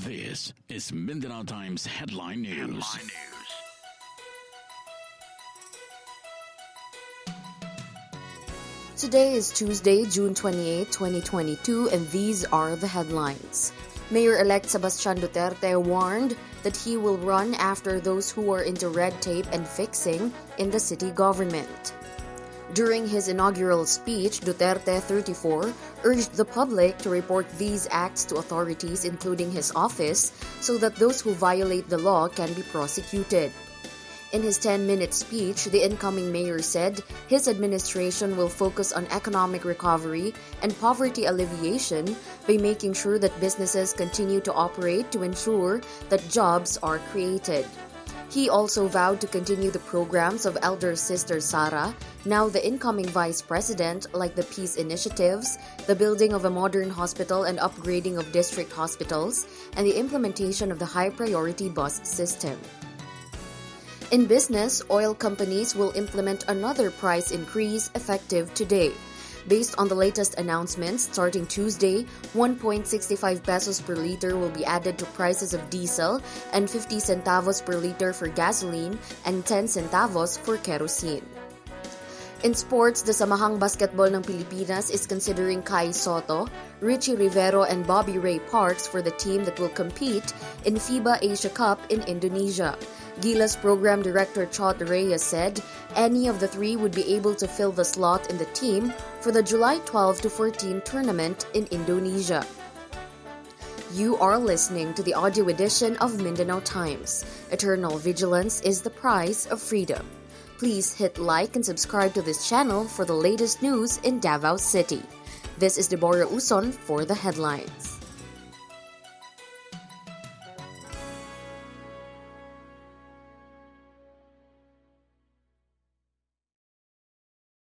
This is Mindanao Times Headline News. Today is Tuesday, June 28, 2022, and these are the headlines. Mayor-elect Sebastian Duterte warned that he will run after those who are into red tape and fixing in the city government. During his inaugural speech, Duterte, 34, urged the public to report these acts to authorities, including his office, so that those who violate the law can be prosecuted. In his 10-minute speech, the incoming mayor said his administration will focus on economic recovery and poverty alleviation by making sure that businesses continue to operate to ensure that jobs are created. He also vowed to continue the programs of elder sister Sara, now the incoming vice president, like the peace initiatives, the building of a modern hospital and upgrading of district hospitals, and the implementation of the high-priority bus system. In business, oil companies will implement another price increase effective today. Based on the latest announcements, starting Tuesday, 1.65 pesos per liter will be added to prices of diesel and 50 centavos per liter for gasoline and 10 centavos for kerosene. In sports, the Samahang Basketball ng Pilipinas is considering Kai Soto, Richie Rivero, and Bobby Ray Parks for the team that will compete in FIBA Asia Cup in Indonesia. Gilas Program Director Chot Reyes said any of the three would be able to fill the slot in the team for the July 12 to 14 tournament in Indonesia. You are listening to the audio edition of Mindanao Times. Eternal vigilance is the price of freedom. Please hit like and subscribe to this channel for the latest news in Davao City. This is Deborah Uson for the headlines.